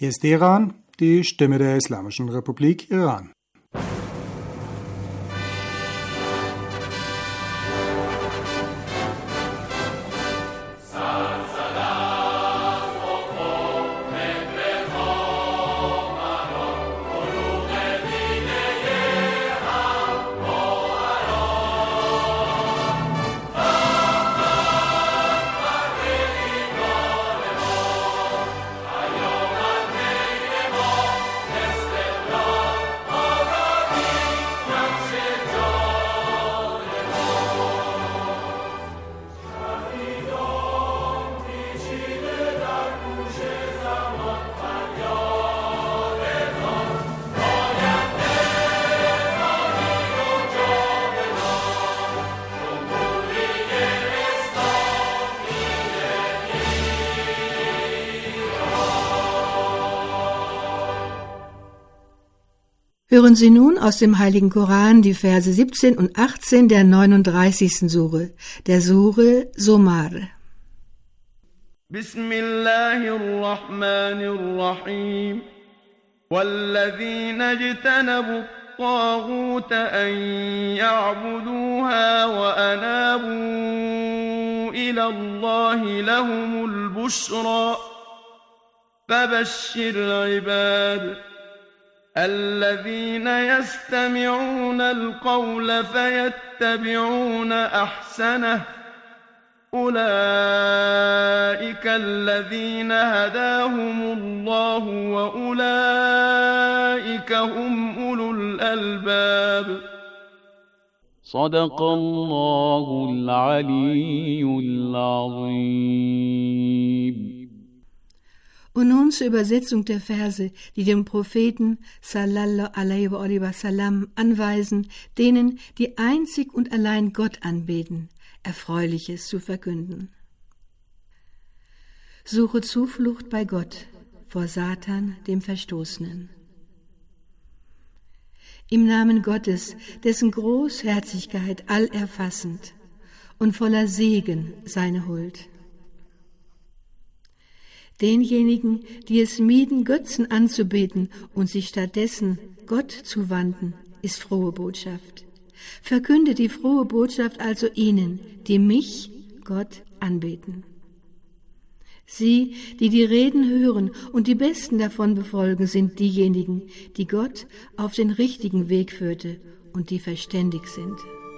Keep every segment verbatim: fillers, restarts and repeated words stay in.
Hier ist Iran, die Stimme der Islamischen Republik Iran. Hören Sie nun aus dem Heiligen Koran die Verse siebzehn und achtzehn der neununddreißigsten Sure, der Sure Zumar. Bismillahirrahmanirrahim. وَالَّذِينَ اجْتَنَبُوا الطَّاغُوتَ أَن يَعْبُدُوهَا وَأَنَابُوا إِلَى اللَّهِ لَهُمُ الْبُشْرَى فَبَشِّرْ عِبَادِ الذين يستمعون القول فيتبعون أحسنه أولئك الذين هداهم الله وأولئك هم أولو الألباب صدق الله العلي العظيم. Und nun zur Übersetzung der Verse, die dem Propheten sallallahu alaihi wa sallam anweisen, denen, die einzig und allein Gott anbeten, Erfreuliches zu verkünden. Suche Zuflucht bei Gott vor Satan, dem Verstoßenen. Im Namen Gottes, dessen Großherzigkeit allerfassend und voller Segen seine Huld. Denjenigen, die es mieden, Götzen anzubeten und sich stattdessen Gott zu wandten, ist frohe Botschaft. Verkünde die frohe Botschaft also ihnen, die mich, Gott, anbeten. Sie, die die Reden hören und die Besten davon befolgen, sind diejenigen, die Gott auf den richtigen Weg führte und die verständig sind.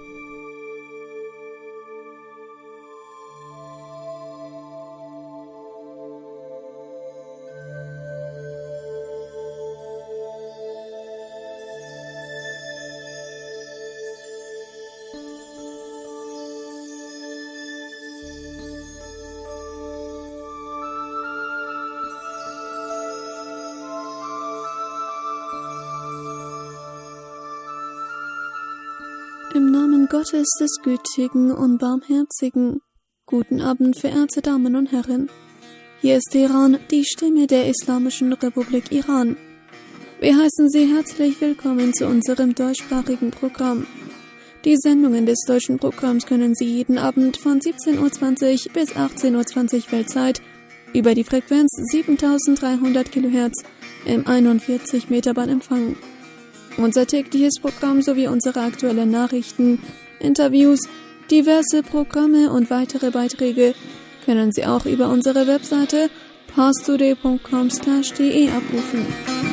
Im Namen Gottes des Gütigen und Barmherzigen. Guten Abend, verehrte Damen und Herren. Hier ist Iran, die Stimme der Islamischen Republik Iran. Wir heißen Sie herzlich willkommen zu unserem deutschsprachigen Programm. Die Sendungen des deutschen Programms können Sie jeden Abend von siebzehn Uhr zwanzig bis achtzehn Uhr zwanzig Weltzeit über die Frequenz siebentausenddreihundert Kilohertz im einundvierzig Meter Band empfangen. Unser tägliches Programm sowie unsere aktuellen Nachrichten, Interviews, diverse Programme und weitere Beiträge können Sie auch über unsere Webseite parstoday punkt com slash de abrufen.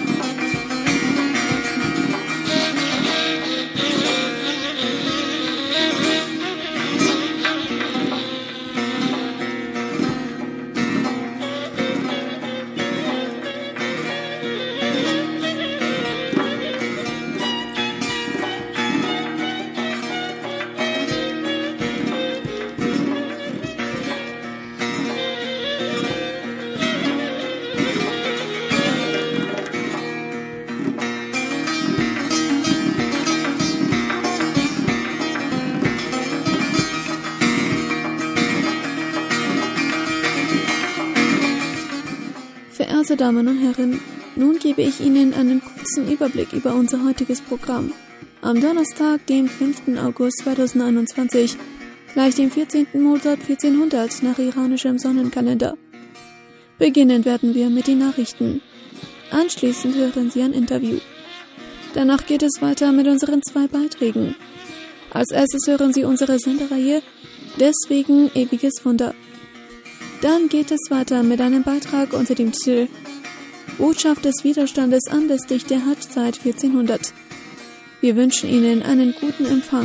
Verehrte Damen und Herren, nun gebe ich Ihnen einen kurzen Überblick über unser heutiges Programm. Am Donnerstag, dem fünften August zweitausendeinundzwanzig, gleich dem vierzehnten Monat vierzehnhundert nach iranischem Sonnenkalender. Beginnen werden wir mit den Nachrichten. Anschließend hören Sie ein Interview. Danach geht es weiter mit unseren zwei Beiträgen. Als erstes hören Sie unsere Sendereihe Deswegen ewiges Wunder. Dann geht es weiter mit einem Beitrag unter dem Titel Botschaft des Widerstandes anlässlich der Hadschzeit vierzehnhundert. Wir wünschen Ihnen einen guten Empfang.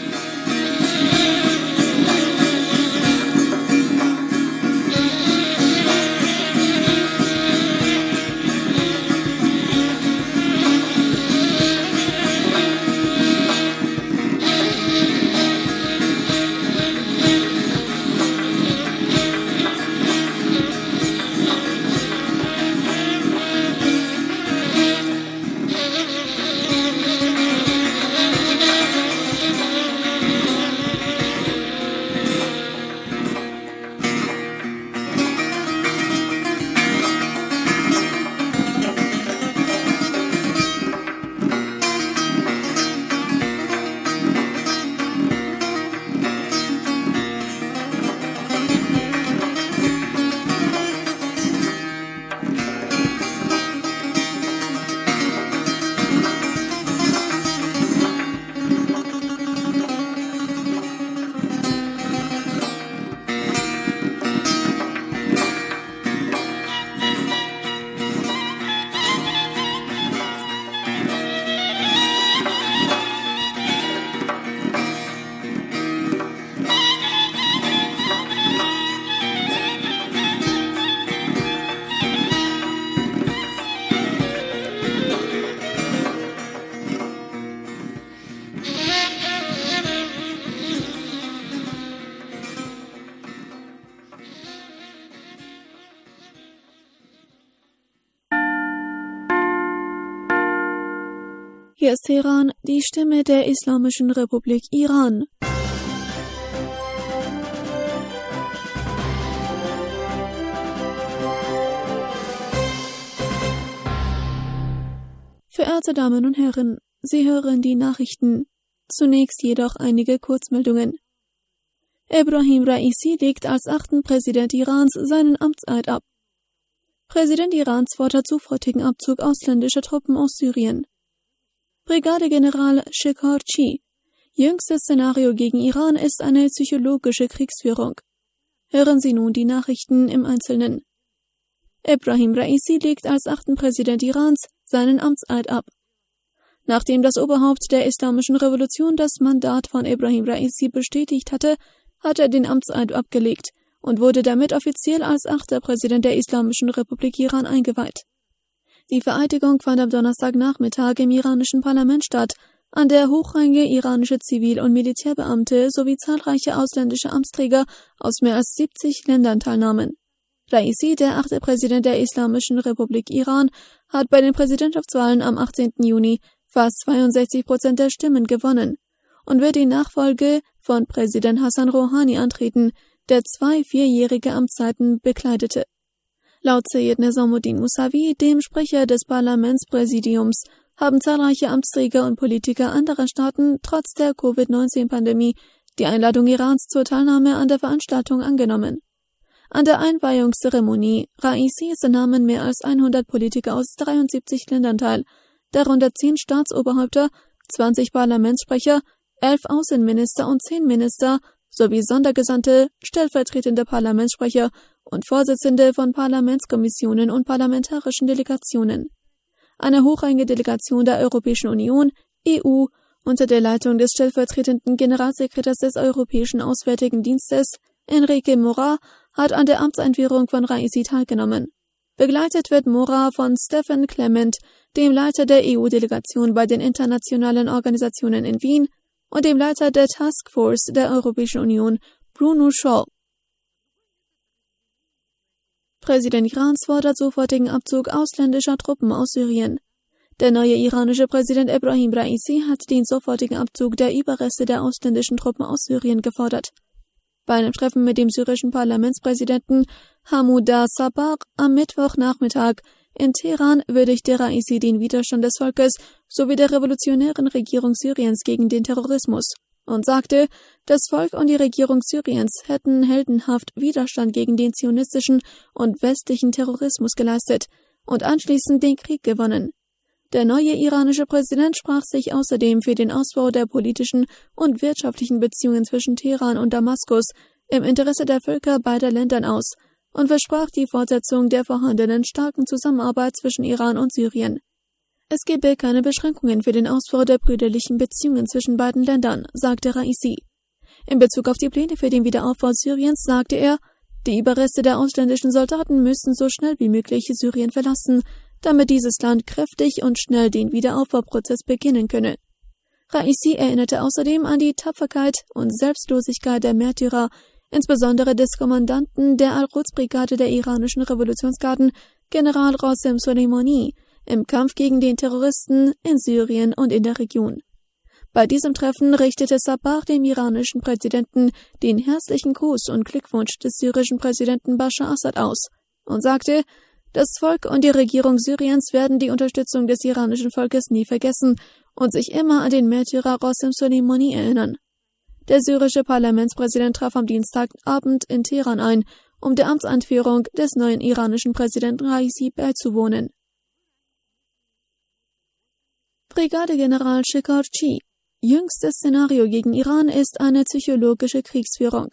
Hier ist Teheran, die Stimme der Islamischen Republik Iran. Verehrte Damen und Herren, Sie hören die Nachrichten. Zunächst jedoch einige Kurzmeldungen. Ebrahim Raisi legt als achten Präsident Irans seinen Amtseid ab. Präsident Irans fordert sofortigen Abzug ausländischer Truppen aus Syrien. Brigadegeneral Shekarchi: Jüngstes Szenario gegen Iran ist eine psychologische Kriegsführung. Hören Sie nun die Nachrichten im Einzelnen. Ebrahim Raisi legt als achten Präsident Irans seinen Amtseid ab. Nachdem das Oberhaupt der Islamischen Revolution das Mandat von Ebrahim Raisi bestätigt hatte, hat er den Amtseid abgelegt und wurde damit offiziell als achter Präsident der Islamischen Republik Iran eingeweiht. Die Vereidigung fand am Donnerstagnachmittag im iranischen Parlament statt, an der hochrangige iranische Zivil- und Militärbeamte sowie zahlreiche ausländische Amtsträger aus mehr als siebzig Ländern teilnahmen. Raisi, der achte Präsident der Islamischen Republik Iran, hat bei den Präsidentschaftswahlen am achtzehnten Juni fast zweiundsechzig Prozent der Stimmen gewonnen und wird die Nachfolge von Präsident Hassan Rouhani antreten, der zwei vierjährige Amtszeiten bekleidete. Laut Seyed Nizamuddin Musavi, dem Sprecher des Parlamentspräsidiums, haben zahlreiche Amtsträger und Politiker anderer Staaten trotz der Covid neunzehn Pandemie die Einladung Irans zur Teilnahme an der Veranstaltung angenommen. An der Einweihungszeremonie Raisis nahmen mehr als hundert Politiker aus dreiundsiebzig Ländern teil, darunter zehn Staatsoberhäupter, zwanzig Parlamentssprecher, elf Außenminister und zehn Minister sowie Sondergesandte, stellvertretende Parlamentssprecher und Vorsitzende von Parlamentskommissionen und parlamentarischen Delegationen. Eine hochrangige Delegation der Europäischen Union, E U, unter der Leitung des stellvertretenden Generalsekretärs des Europäischen Auswärtigen Dienstes, Enrique Mora, hat an der Amtseinführung von Raisi teilgenommen. Begleitet wird Mora von Stefan Clement, dem Leiter der E U-Delegation bei den internationalen Organisationen in Wien, und dem Leiter der Taskforce der Europäischen Union, Bruno Scholl. Präsident Irans fordert sofortigen Abzug ausländischer Truppen aus Syrien. Der neue iranische Präsident Ebrahim Raisi hat den sofortigen Abzug der Überreste der ausländischen Truppen aus Syrien gefordert. Bei einem Treffen mit dem syrischen Parlamentspräsidenten Hamouda Sabah am Mittwochnachmittag in Teheran würdigte Raisi den Widerstand des Volkes sowie der revolutionären Regierung Syriens gegen den Terrorismus und sagte, das Volk und die Regierung Syriens hätten heldenhaft Widerstand gegen den zionistischen und westlichen Terrorismus geleistet und anschließend den Krieg gewonnen. Der neue iranische Präsident sprach sich außerdem für den Ausbau der politischen und wirtschaftlichen Beziehungen zwischen Teheran und Damaskus im Interesse der Völker beider Ländern aus und versprach die Fortsetzung der vorhandenen starken Zusammenarbeit zwischen Iran und Syrien. Es gebe keine Beschränkungen für den Ausbau der brüderlichen Beziehungen zwischen beiden Ländern, sagte Raisi. In Bezug auf die Pläne für den Wiederaufbau Syriens sagte er, die Überreste der ausländischen Soldaten müssen so schnell wie möglich Syrien verlassen, damit dieses Land kräftig und schnell den Wiederaufbauprozess beginnen könne. Raisi erinnerte außerdem an die Tapferkeit und Selbstlosigkeit der Märtyrer, insbesondere des Kommandanten der Al-Quds-Brigade der iranischen Revolutionsgarden, General Qasem Soleimani, im Kampf gegen den Terroristen in Syrien und in der Region. Bei diesem Treffen richtete Sabah dem iranischen Präsidenten den herzlichen Gruß und Glückwunsch des syrischen Präsidenten Bashar Assad aus und sagte, das Volk und die Regierung Syriens werden die Unterstützung des iranischen Volkes nie vergessen und sich immer an den Märtyrer Qasem Soleimani erinnern. Der syrische Parlamentspräsident traf am Dienstagabend in Teheran ein, um der Amtsanführung des neuen iranischen Präsidenten Raisi beizuwohnen. Brigadegeneral Shekarchi: Jüngstes Szenario gegen Iran ist eine psychologische Kriegsführung.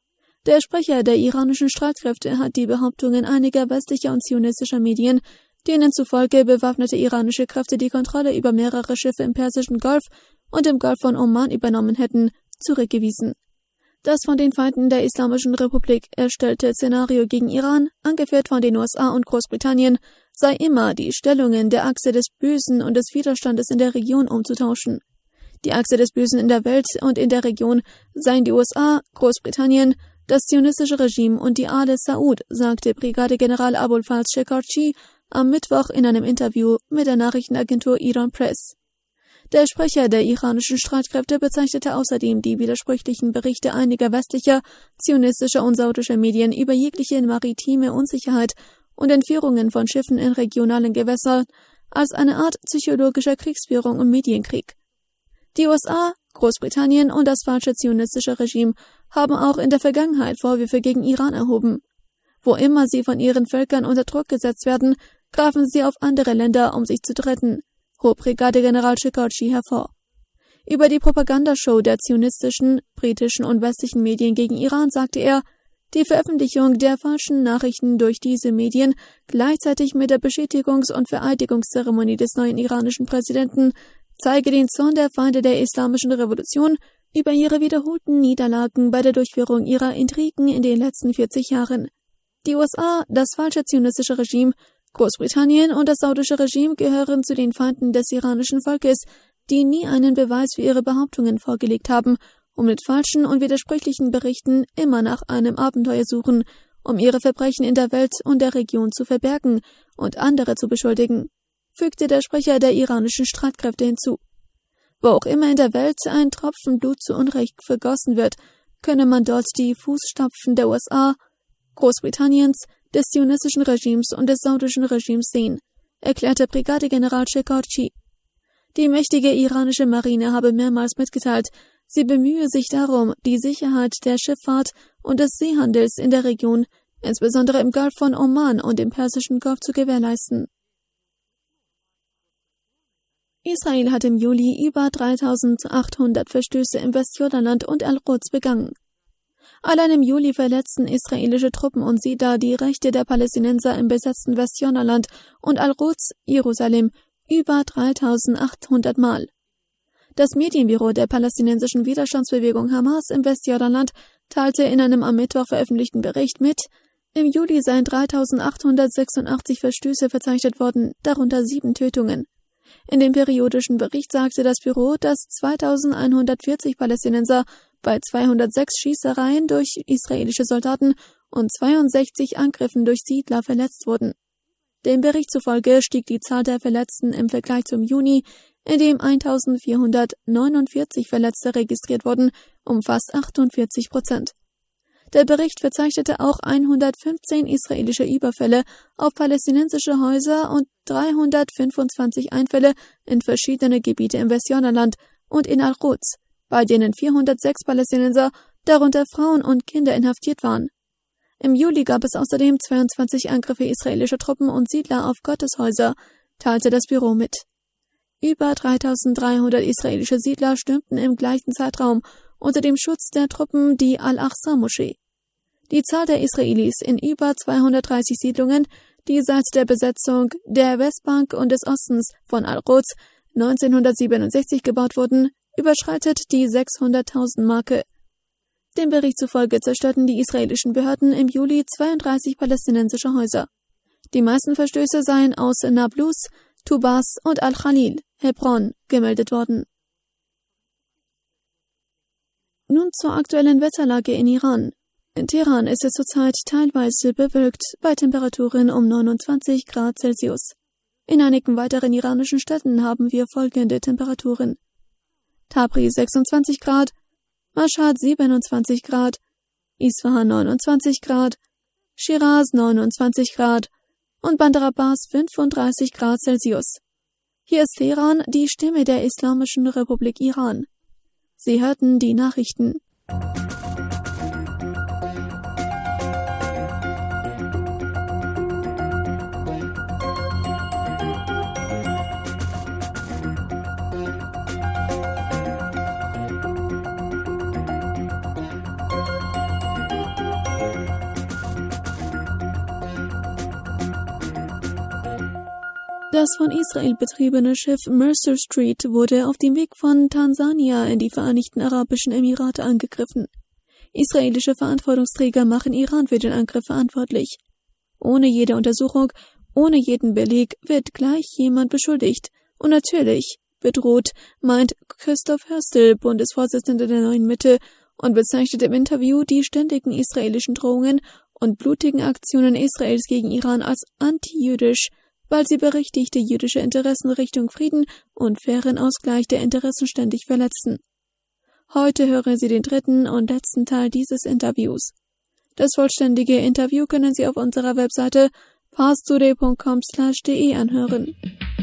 Der Sprecher der iranischen Streitkräfte hat die Behauptungen einiger westlicher und zionistischer Medien, denen zufolge bewaffnete iranische Kräfte die Kontrolle über mehrere Schiffe im Persischen Golf und im Golf von Oman übernommen hätten, zurückgewiesen. Das von den Feinden der Islamischen Republik erstellte Szenario gegen Iran, angeführt von den U S A und Großbritannien, sei immer, die Stellungen der Achse des Bösen und des Widerstandes in der Region umzutauschen. Die Achse des Bösen in der Welt und in der Region seien die U S A, Großbritannien, das zionistische Regime und die Ale Saud, sagte Brigadegeneral Abulfaz Shekarchi am Mittwoch in einem Interview mit der Nachrichtenagentur Iran Press. Der Sprecher der iranischen Streitkräfte bezeichnete außerdem die widersprüchlichen Berichte einiger westlicher, zionistischer und saudischer Medien über jegliche maritime Unsicherheit und Entführungen von Schiffen in regionalen Gewässern als eine Art psychologischer Kriegsführung und Medienkrieg. Die U S A, Großbritannien und das falsche zionistische Regime haben auch in der Vergangenheit Vorwürfe gegen Iran erhoben. Wo immer sie von ihren Völkern unter Druck gesetzt werden, greifen sie auf andere Länder, um sich zu retten, hob Brigadegeneral Shekarchi hervor. Über die Propagandashow der zionistischen, britischen und westlichen Medien gegen Iran sagte er, die Veröffentlichung der falschen Nachrichten durch diese Medien gleichzeitig mit der Bestätigungs- und Vereidigungszeremonie des neuen iranischen Präsidenten zeige den Zorn der Feinde der Islamischen Revolution über ihre wiederholten Niederlagen bei der Durchführung ihrer Intrigen in den letzten vierzig Jahren. Die U S A, das falsche zionistische Regime, Großbritannien und das saudische Regime gehören zu den Feinden des iranischen Volkes, die nie einen Beweis für ihre Behauptungen vorgelegt haben und mit falschen und widersprüchlichen Berichten immer nach einem Abenteuer suchen, um ihre Verbrechen in der Welt und der Region zu verbergen und andere zu beschuldigen, fügte der Sprecher der iranischen Streitkräfte hinzu. Wo auch immer in der Welt ein Tropfen Blut zu Unrecht vergossen wird, könne man dort die Fußstapfen der U S A, Großbritanniens, des zionistischen Regimes und des saudischen Regimes sehen, erklärte Brigadegeneral Shekarchi. Die mächtige iranische Marine habe mehrmals mitgeteilt, sie bemühe sich darum, die Sicherheit der Schifffahrt und des Seehandels in der Region, insbesondere im Golf von Oman und im Persischen Golf, zu gewährleisten. Israel hat im Juli über dreitausendachthundert Verstöße im Westjordanland und Al-Quds begangen. Allein im Juli verletzten israelische Truppen und Siedler die Rechte der Palästinenser im besetzten Westjordanland und Al-Quds, Jerusalem, über dreitausendachthundert Mal. Das Medienbüro der palästinensischen Widerstandsbewegung Hamas im Westjordanland teilte in einem am Mittwoch veröffentlichten Bericht mit, im Juli seien dreitausendachthundertsechsundachtzig Verstöße verzeichnet worden, darunter sieben Tötungen. In dem periodischen Bericht sagte das Büro, dass zweitausendeinhundertvierzig Palästinenser bei zweihundertsechs Schießereien durch israelische Soldaten und zweiundsechzig Angriffen durch Siedler verletzt wurden. Dem Bericht zufolge stieg die Zahl der Verletzten im Vergleich zum Juni, in dem eintausendvierhundertneunundvierzig Verletzte registriert wurden, um fast achtundvierzig Prozent. Der Bericht verzeichnete auch hundertfünfzehn israelische Überfälle auf palästinensische Häuser und dreihundertfünfundzwanzig Einfälle in verschiedene Gebiete im Westjordanland und in Al-Quds, bei denen vierhundertsechs Palästinenser, darunter Frauen und Kinder, inhaftiert waren. Im Juli gab es außerdem zweiundzwanzig Angriffe israelischer Truppen und Siedler auf Gotteshäuser, teilte das Büro mit. Über dreitausenddreihundert israelische Siedler stürmten im gleichen Zeitraum unter dem Schutz der Truppen die Al-Aqsa-Moschee. Die Zahl der Israelis in über zweihundertdreißig Siedlungen, die seit der Besetzung der Westbank und des Ostens von Al-Quds neunzehnhundertsiebenundsechzig gebaut wurden, überschreitet die sechshunderttausend Marke. Dem Bericht zufolge zerstörten die israelischen Behörden im Juli zweiunddreißig palästinensische Häuser. Die meisten Verstöße seien aus Nablus, Tubas und Al-Khalil, Hebron, gemeldet worden. Nun zur aktuellen Wetterlage in Iran. In Teheran ist es zurzeit teilweise bewölkt bei Temperaturen um neunundzwanzig Grad Celsius. In einigen weiteren iranischen Städten haben wir folgende Temperaturen: Tabriz sechsundzwanzig Grad, Mashhad siebenundzwanzig Grad, Isfahan neunundzwanzig Grad, Shiraz neunundzwanzig Grad und Bandar Abbas fünfunddreißig Grad Celsius. Hier ist Teheran, die Stimme der Islamischen Republik Iran. Sie hörten die Nachrichten. Das von Israel betriebene Schiff Mercer Street wurde auf dem Weg von Tansania in die Vereinigten Arabischen Emirate angegriffen. Israelische Verantwortungsträger machen Iran für den Angriff verantwortlich. Ohne jede Untersuchung, ohne jeden Beleg wird gleich jemand beschuldigt. Und natürlich bedroht, meint Christoph Hörstel, Bundesvorsitzender der Neuen Mitte, und bezeichnet im Interview die ständigen israelischen Drohungen und blutigen Aktionen Israels gegen Iran als antijüdisch, weil sie berechtigte jüdische Interessen Richtung Frieden und fairen Ausgleich der Interessen ständig verletzen. Heute hören Sie den dritten und letzten Teil dieses Interviews. Das vollständige Interview können Sie auf unserer Webseite parstoday punkt com slash de anhören.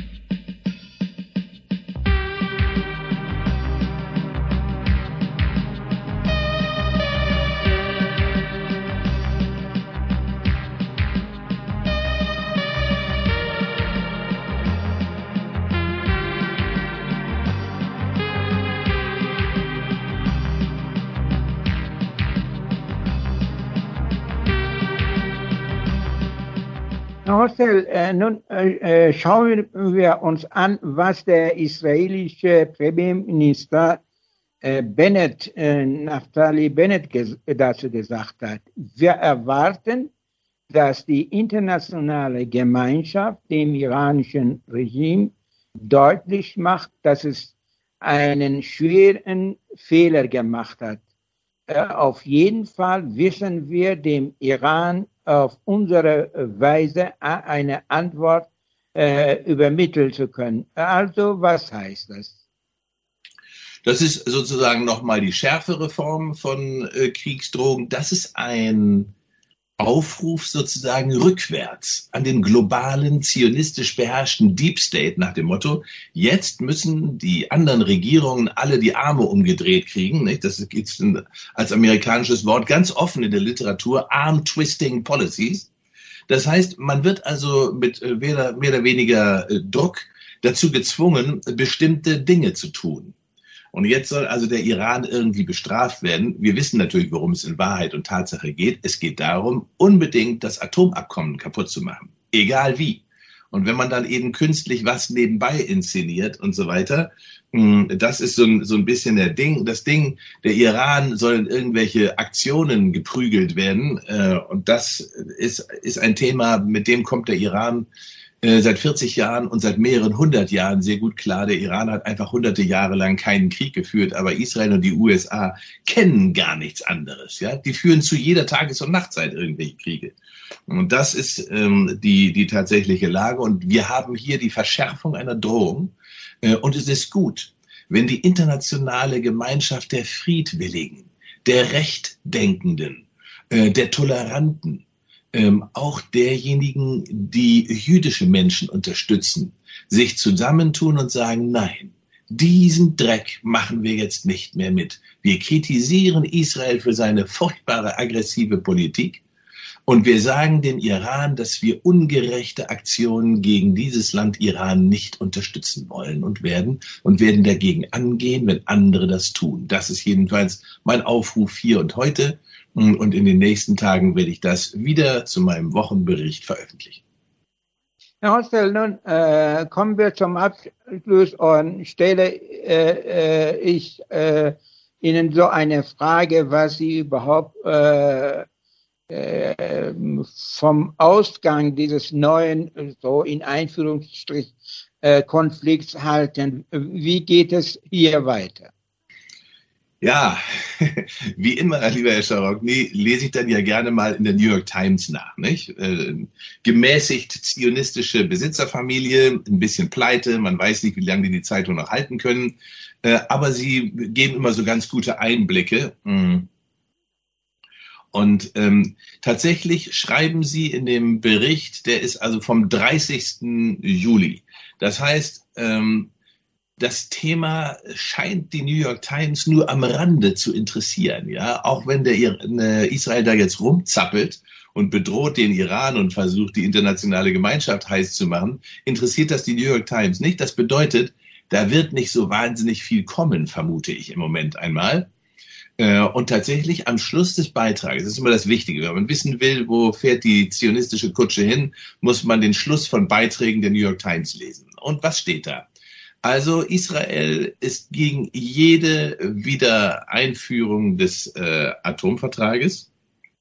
Marcel, äh, nun äh, schauen wir uns an, was der israelische Premierminister äh, Bennett, äh, Naftali Bennett ges- dazu gesagt hat. Wir erwarten, dass die internationale Gemeinschaft dem iranischen Regime deutlich macht, dass es einen schweren Fehler gemacht hat. Äh, auf jeden Fall wissen wir dem Iran auf unsere Weise eine Antwort äh, übermitteln zu können. Also, was heißt das? Das ist sozusagen nochmal die schärfere Form von äh, Kriegsdrohungen. Das ist ein Aufruf sozusagen rückwärts an den globalen, zionistisch beherrschten Deep State nach dem Motto, jetzt müssen die anderen Regierungen alle die Arme umgedreht kriegen. Nicht? Das gibt als amerikanisches Wort ganz offen in der Literatur, Arm-Twisting Policies. Das heißt, man wird also mit mehr oder weniger Druck dazu gezwungen, bestimmte Dinge zu tun. Und jetzt soll also der Iran irgendwie bestraft werden. Wir wissen natürlich, worum es in Wahrheit und Tatsache geht. Es geht darum, unbedingt das Atomabkommen kaputt zu machen. Egal wie. Und wenn man dann eben künstlich was nebenbei inszeniert und so weiter, das ist so ein, so ein bisschen der Ding, das Ding, der Iran soll in irgendwelche Aktionen geprügelt werden. Und das ist, ist ein Thema, mit dem kommt der Iran seit vierzig Jahren und seit mehreren hundert Jahren sehr gut klar. Der Iran hat einfach hunderte Jahre lang keinen Krieg geführt, aber Israel und die U S A kennen gar nichts anderes. Ja, die führen zu jeder Tages- und Nachtzeit irgendwelche Kriege. Und das ist ähm, die die tatsächliche Lage. Und wir haben hier die Verschärfung einer Drohung. Äh, und es ist gut, wenn die internationale Gemeinschaft der Friedwilligen, der Rechtdenkenden, äh, der Toleranten, Ähm, auch derjenigen, die jüdische Menschen unterstützen, sich zusammentun und sagen, nein, diesen Dreck machen wir jetzt nicht mehr mit. Wir kritisieren Israel für seine furchtbare aggressive Politik, Und wir sagen dem Iran, dass wir ungerechte Aktionen gegen dieses Land Iran nicht unterstützen wollen und werden und werden dagegen angehen, wenn andere das tun. Das ist jedenfalls mein Aufruf hier und heute. Und in den nächsten Tagen werde ich das wieder zu meinem Wochenbericht veröffentlichen. Herr Hostel, nun äh, kommen wir zum Abschluss und stelle äh, äh, ich äh, Ihnen so eine Frage, was Sie überhaupt äh, äh, vom Ausgang dieses neuen, so in Einführungsstrich, äh, Konflikts halten. Wie geht es hier weiter? Ja, wie immer, lieber Herr Scharokny, lese ich dann ja gerne mal in der New York Times nach, nicht? Äh, gemäßigt zionistische Besitzerfamilie, ein bisschen pleite, man weiß nicht, wie lange die die Zeitung noch halten können, äh, aber sie geben immer so ganz gute Einblicke. Und ähm, tatsächlich schreiben sie in dem Bericht, der ist also vom dreißigsten Juli. Das heißt, ähm, das Thema scheint die New York Times nur am Rande zu interessieren, ja, auch wenn der Israel da jetzt rumzappelt und bedroht den Iran und versucht, die internationale Gemeinschaft heiß zu machen, interessiert das die New York Times nicht. Das bedeutet, da wird nicht so wahnsinnig viel kommen, vermute ich im Moment einmal. Und tatsächlich am Schluss des Beitrages, das ist immer das Wichtige, wenn man wissen will, wo fährt die zionistische Kutsche hin, muss man den Schluss von Beiträgen der New York Times lesen. Und was steht da? Also Israel ist gegen jede Wiedereinführung des äh, Atomvertrages.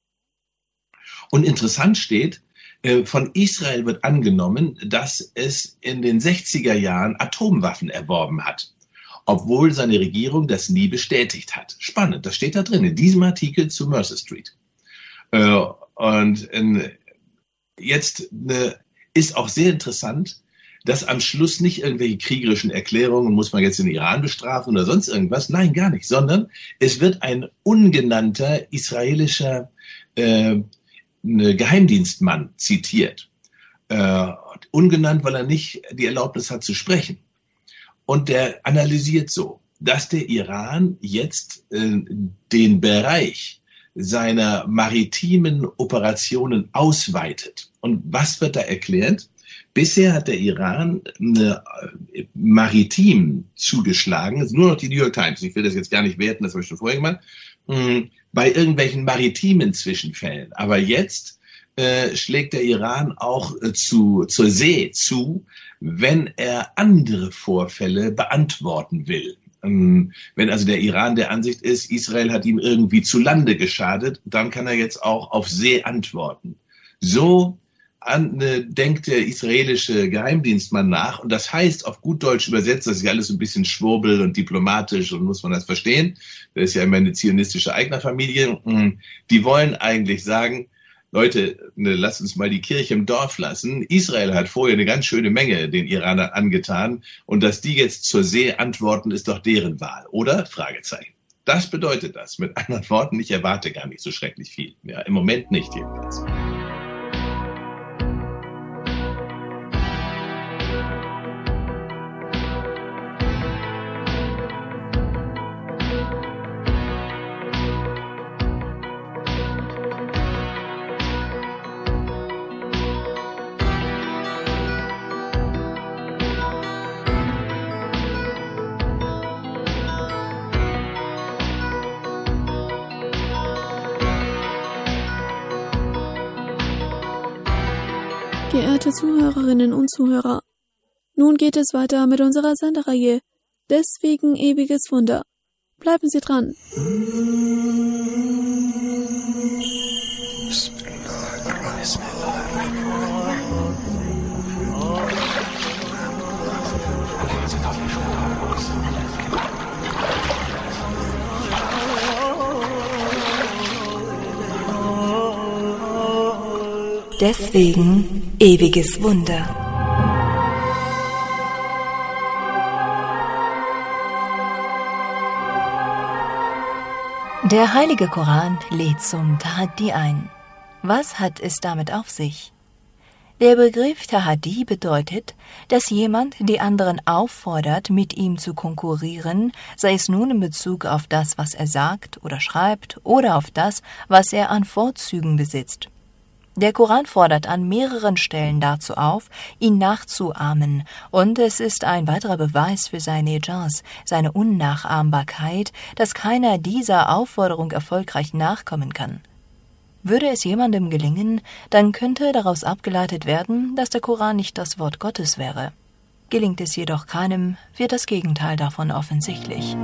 Und interessant steht, äh, von Israel wird angenommen, dass es in den sechziger Jahren Atomwaffen erworben hat, obwohl seine Regierung das nie bestätigt hat. Spannend, das steht da drin, in diesem Artikel zu Mercer Street. Äh, und äh, jetzt äh, ist auch sehr interessant, dass am Schluss nicht irgendwelche kriegerischen Erklärungen, muss man jetzt den Iran bestrafen oder sonst irgendwas, nein, gar nicht, sondern es wird ein ungenannter israelischer äh, Geheimdienstmann zitiert. Äh, ungenannt, weil er nicht die Erlaubnis hat zu sprechen. Und der analysiert so, dass der Iran jetzt äh, den Bereich seiner maritimen Operationen ausweitet. Und was wird da erklärt? Bisher hat der Iran eine, äh, maritim zugeschlagen, das ist nur noch die New York Times, ich will das jetzt gar nicht werten, das habe ich schon vorher gemacht, mh, bei irgendwelchen maritimen Zwischenfällen. Aber jetzt äh, schlägt der Iran auch äh, zu, zur See zu, wenn er andere Vorfälle beantworten will. Ähm, wenn also der Iran der Ansicht ist, Israel hat ihm irgendwie zu Lande geschadet, dann kann er jetzt auch auf See antworten. So An, äh, denkt der israelische Geheimdienstmann nach. Und das heißt, auf gut Deutsch übersetzt, das ist ja alles so ein bisschen schwurbel und diplomatisch und muss man das verstehen. Das ist ja immer eine zionistische Eignerfamilie. Die wollen eigentlich sagen, Leute, ne, lasst uns mal die Kirche im Dorf lassen. Israel hat vorher eine ganz schöne Menge den Iranern angetan. Und dass die jetzt zur See antworten, ist doch deren Wahl, oder? Fragezeichen. Das bedeutet das. Mit anderen Worten, ich erwarte gar nicht so schrecklich viel. Ja, im Moment nicht jedenfalls. Geehrte Zuhörerinnen und Zuhörer, nun geht es weiter mit unserer Sendereihe Deswegen ewiges Wunder. Bleiben Sie dran. Deswegen ewiges Wunder. Der Heilige Koran lädt zum Tahaddi ein. Was hat es damit auf sich? Der Begriff Tahaddi bedeutet, dass jemand die anderen auffordert, mit ihm zu konkurrieren, sei es nun in Bezug auf das, was er sagt oder schreibt, oder auf das, was er an Vorzügen besitzt. Der Koran fordert an mehreren Stellen dazu auf, ihn nachzuahmen, und es ist ein weiterer Beweis für seine Ijaz, seine Unnachahmbarkeit, dass keiner dieser Aufforderung erfolgreich nachkommen kann. Würde es jemandem gelingen, dann könnte daraus abgeleitet werden, dass der Koran nicht das Wort Gottes wäre. Gelingt es jedoch keinem, wird das Gegenteil davon offensichtlich.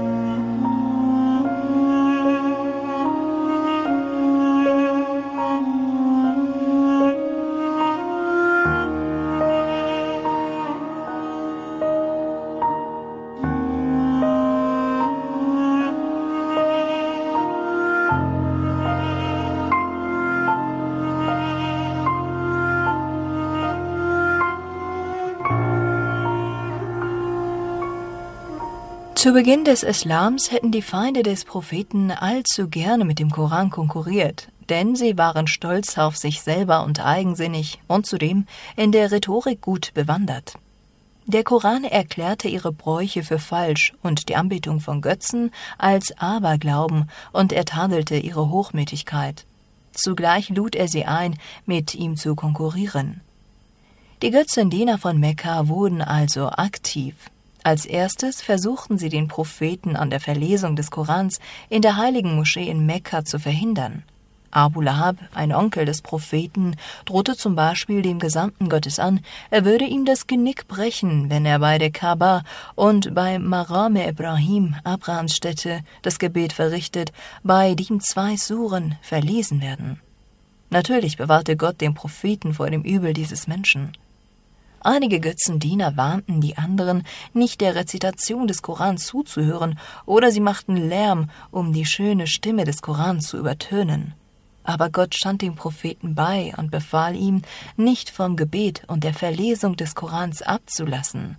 Zu Beginn des Islams hätten die Feinde des Propheten allzu gerne mit dem Koran konkurriert, denn sie waren stolz auf sich selber und eigensinnig und zudem in der Rhetorik gut bewandert. Der Koran erklärte ihre Bräuche für falsch und die Anbetung von Götzen als Aberglauben, und er tadelte ihre Hochmütigkeit. Zugleich lud er sie ein, mit ihm zu konkurrieren. Die Götzendiener von Mekka wurden also aktiv. Als erstes versuchten sie, den Propheten an der Verlesung des Korans in der heiligen Moschee in Mekka zu verhindern. Abu Lahab, ein Onkel des Propheten, drohte zum Beispiel dem Gesandten Gottes an, er würde ihm das Genick brechen, wenn er bei der Kaaba und bei Maqam Ibrahim, Abrahams Stätte, das Gebet verrichtet, bei dem zwei Suren verlesen werden. Natürlich bewahrte Gott den Propheten vor dem Übel dieses Menschen. Einige Götzendiener warnten die anderen, nicht der Rezitation des Korans zuzuhören, oder sie machten Lärm, um die schöne Stimme des Korans zu übertönen. Aber Gott stand dem Propheten bei und befahl ihm, nicht vom Gebet und der Verlesung des Korans abzulassen.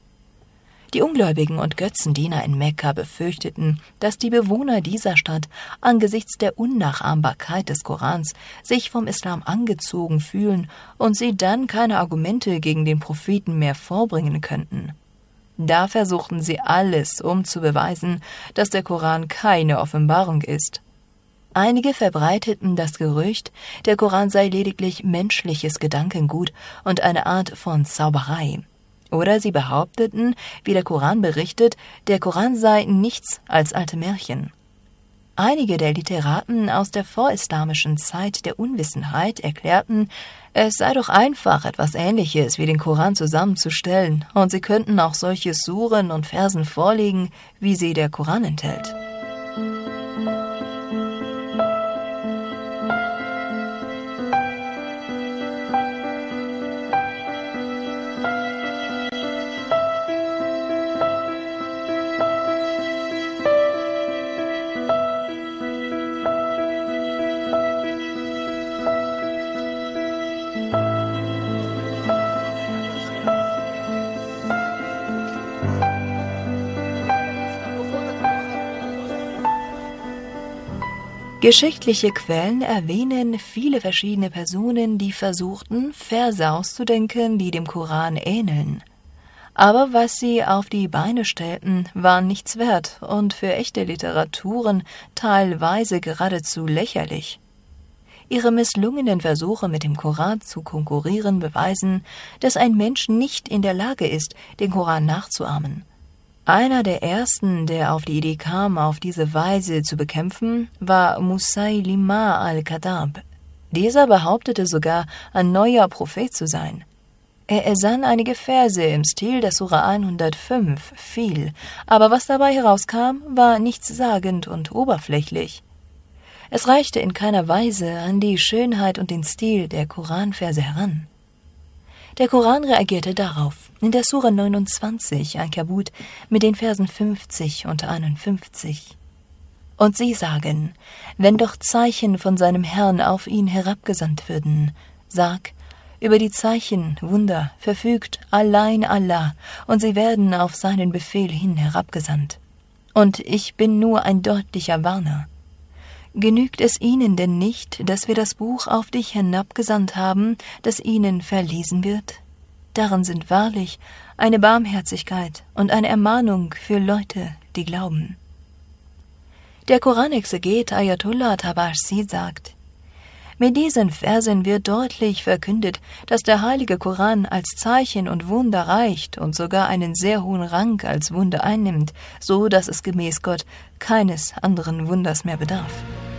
Die Ungläubigen und Götzendiener in Mekka befürchteten, dass die Bewohner dieser Stadt angesichts der Unnachahmbarkeit des Korans sich vom Islam angezogen fühlen und sie dann keine Argumente gegen den Propheten mehr vorbringen könnten. Da versuchten sie alles, um zu beweisen, dass der Koran keine Offenbarung ist. Einige verbreiteten das Gerücht, der Koran sei lediglich menschliches Gedankengut und eine Art von Zauberei. Oder sie behaupteten, wie der Koran berichtet, der Koran sei nichts als alte Märchen. Einige der Literaten aus der vorislamischen Zeit der Unwissenheit erklärten, es sei doch einfach, etwas Ähnliches wie den Koran zusammenzustellen, und sie könnten auch solche Suren und Versen vorlegen, wie sie der Koran enthält. Geschichtliche Quellen erwähnen viele verschiedene Personen, die versuchten, Verse auszudenken, die dem Koran ähneln. Aber was sie auf die Beine stellten, war nichts wert und für echte Literaturen teilweise geradezu lächerlich. Ihre misslungenen Versuche, mit dem Koran zu konkurrieren, beweisen, dass ein Mensch nicht in der Lage ist, den Koran nachzuahmen. Einer der ersten, der auf die Idee kam, auf diese Weise zu bekämpfen, war Musaylima al-Kadhab. Dieser behauptete sogar, ein neuer Prophet zu sein. Er ersann einige Verse im Stil der Sura hundertfünf, viel, aber was dabei herauskam, war nichtssagend und oberflächlich. Es reichte in keiner Weise an die Schönheit und den Stil der Koranverse heran. Der Koran reagierte darauf in der Sura neunundzwanzig, Ankabut, mit den Versen fünfzig und einundfünfzig. Und sie sagen, wenn doch Zeichen von seinem Herrn auf ihn herabgesandt würden, sag, über die Zeichen, Wunder, verfügt allein Allah, und sie werden auf seinen Befehl hin herabgesandt. Und ich bin nur ein deutlicher Warner. Genügt es ihnen denn nicht, dass wir das Buch auf dich hinabgesandt haben, das ihnen verlesen wird? Darin sind wahrlich eine Barmherzigkeit und eine Ermahnung für Leute, die glauben. Der Koranexeget Ayatollah Tabarsi sagt, Mit diesen Versen wird deutlich verkündet, dass der heilige Koran als Zeichen und Wunder reicht und sogar einen sehr hohen Rang als Wunder einnimmt, so dass es gemäß Gott keines anderen Wunders mehr bedarf.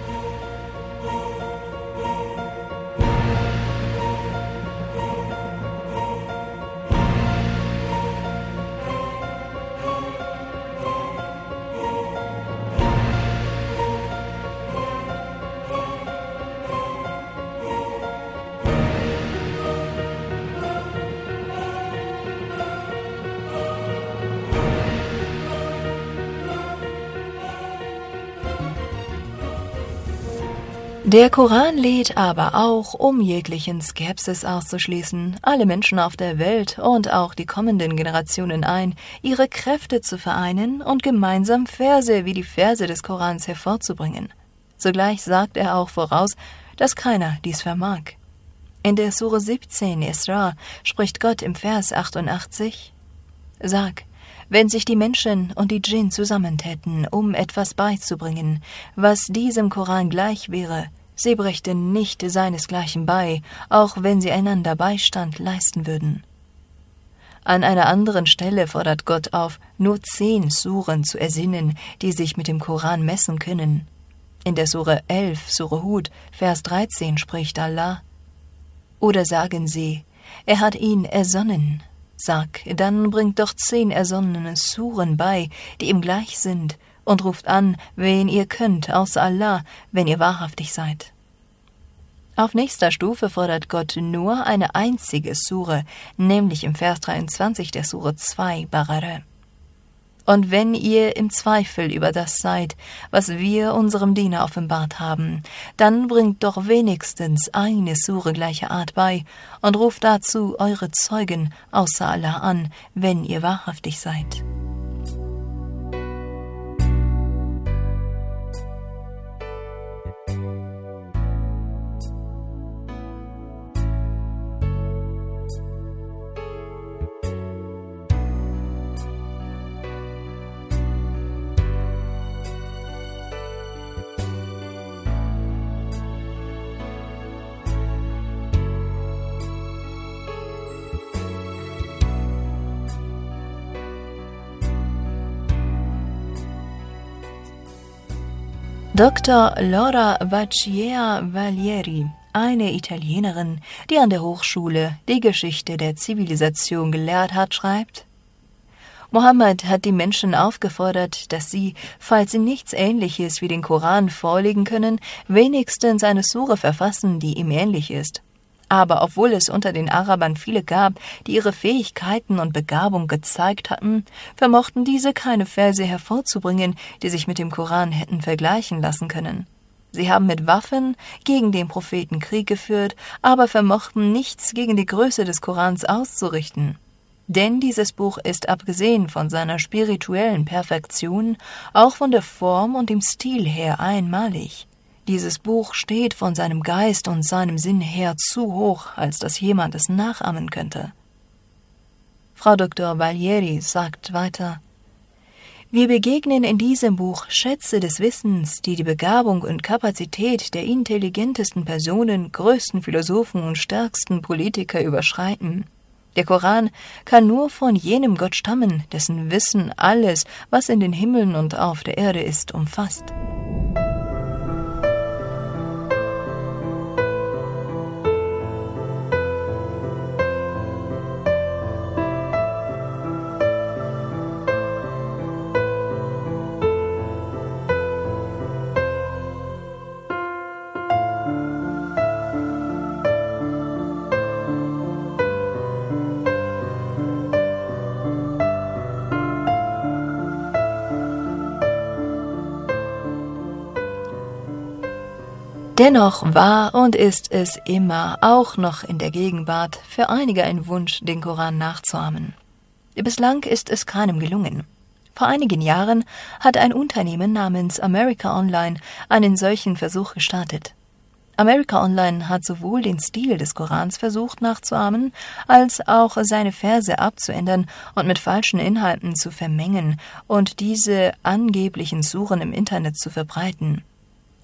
Der Koran lädt aber auch, um jeglichen Skepsis auszuschließen, alle Menschen auf der Welt und auch die kommenden Generationen ein, ihre Kräfte zu vereinen und gemeinsam Verse wie die Verse des Korans hervorzubringen. Zugleich sagt er auch voraus, dass keiner dies vermag. In der Sure siebzehn Isra spricht Gott im Vers achtundachtzig: Sag, wenn sich die Menschen und die Djinn zusammentäten, um etwas beizubringen, was diesem Koran gleich wäre, sie brächten nicht seinesgleichen bei, auch wenn sie einander Beistand leisten würden. An einer anderen Stelle fordert Gott auf, nur zehn Suren zu ersinnen, die sich mit dem Koran messen können. In der Sure elf, Sure Hud, Vers dreizehn spricht Allah: Oder sagen sie, er hat ihn ersonnen. Sag, dann bringt doch zehn ersonnene Suren bei, die ihm gleich sind, und ruft an, wen ihr könnt, außer Allah, wenn ihr wahrhaftig seid. Auf nächster Stufe fordert Gott nur eine einzige Sure, nämlich im Vers dreiundzwanzig der Sure zwei, Baqarah. Und wenn ihr im Zweifel über das seid, was wir unserem Diener offenbart haben, dann bringt doch wenigstens eine Sure gleicher Art bei und ruft dazu eure Zeugen außer Allah an, wenn ihr wahrhaftig seid. Doktor Laura Vacchier-Valieri, eine Italienerin, die an der Hochschule die Geschichte der Zivilisation gelehrt hat, schreibt: Mohammed hat die Menschen aufgefordert, dass sie, falls sie nichts Ähnliches wie den Koran vorlegen können, wenigstens eine Sure verfassen, die ihm ähnlich ist. Aber obwohl es unter den Arabern viele gab, die ihre Fähigkeiten und Begabung gezeigt hatten, vermochten diese keine Verse hervorzubringen, die sich mit dem Koran hätten vergleichen lassen können. Sie haben mit Waffen gegen den Propheten Krieg geführt, aber vermochten nichts gegen die Größe des Korans auszurichten. Denn dieses Buch ist, abgesehen von seiner spirituellen Perfektion, auch von der Form und dem Stil her einmalig. Dieses Buch steht von seinem Geist und seinem Sinn her zu hoch, als dass jemand es nachahmen könnte. Frau Doktor Valieri sagt weiter: Wir begegnen in diesem Buch Schätze des Wissens, die die Begabung und Kapazität der intelligentesten Personen, größten Philosophen und stärksten Politiker überschreiten. Der Koran kann nur von jenem Gott stammen, dessen Wissen alles, was in den Himmeln und auf der Erde ist, umfasst. Dennoch war und ist es immer, auch noch in der Gegenwart, für einige ein Wunsch, den Koran nachzuahmen. Bislang ist es keinem gelungen. Vor einigen Jahren hat ein Unternehmen namens America Online einen solchen Versuch gestartet. America Online hat sowohl den Stil des Korans versucht nachzuahmen, als auch seine Verse abzuändern und mit falschen Inhalten zu vermengen und diese angeblichen Suren im Internet zu verbreiten.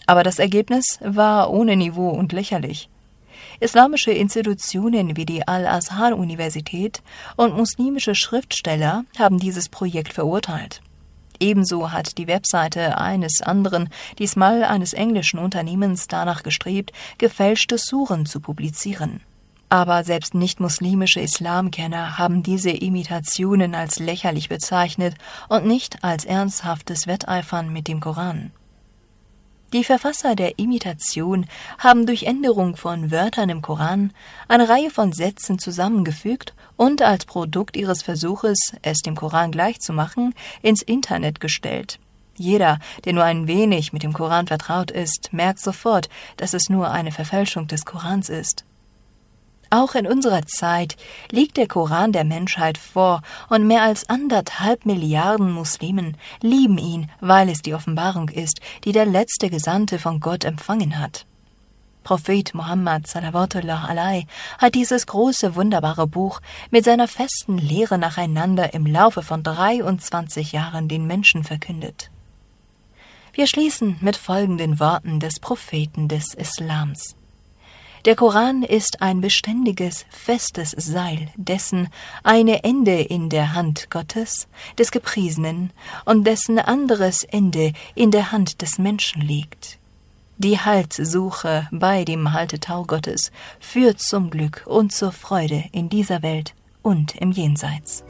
Aber das Ergebnis war ohne Niveau und lächerlich. Islamische Institutionen wie die Al-Azhar-Universität und muslimische Schriftsteller haben dieses Projekt verurteilt. Ebenso hat die Webseite eines anderen, diesmal eines englischen Unternehmens, danach gestrebt, gefälschte Suren zu publizieren. Aber selbst nicht-muslimische Islamkenner haben diese Imitationen als lächerlich bezeichnet und nicht als ernsthaftes Wetteifern mit dem Koran. Die Verfasser der Imitation haben durch Änderung von Wörtern im Koran eine Reihe von Sätzen zusammengefügt und als Produkt ihres Versuches, es dem Koran gleichzumachen, ins Internet gestellt. Jeder, der nur ein wenig mit dem Koran vertraut ist, merkt sofort, dass es nur eine Verfälschung des Korans ist. Auch in unserer Zeit liegt der Koran der Menschheit vor und mehr als anderthalb Milliarden Muslimen lieben ihn, weil es die Offenbarung ist, die der letzte Gesandte von Gott empfangen hat. Prophet Muhammad salawatullah alaihi hat dieses große, wunderbare Buch mit seiner festen Lehre nacheinander im Laufe von dreiundzwanzig Jahren den Menschen verkündet. Wir schließen mit folgenden Worten des Propheten des Islams. Der Koran ist ein beständiges, festes Seil, dessen eine Ende in der Hand Gottes, des Gepriesenen, und dessen anderes Ende in der Hand des Menschen liegt. Die Haltsuche bei dem Haltetau Gottes führt zum Glück und zur Freude in dieser Welt und im Jenseits.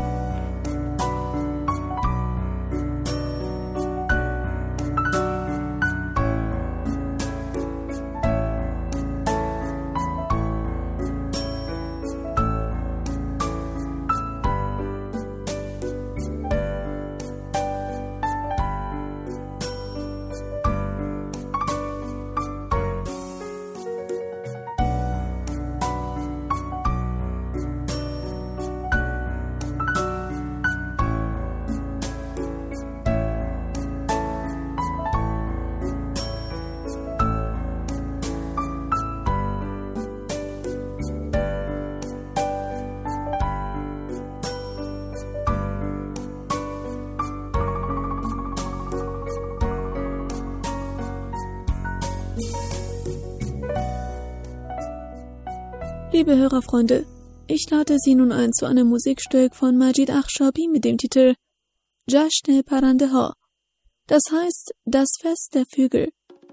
Liebe Hörerfreunde, ich lade Sie nun ein zu einem Musikstück von Majid Akhshabi mit dem Titel Jashn Parandeha. Das heißt, das Fest der Vögel.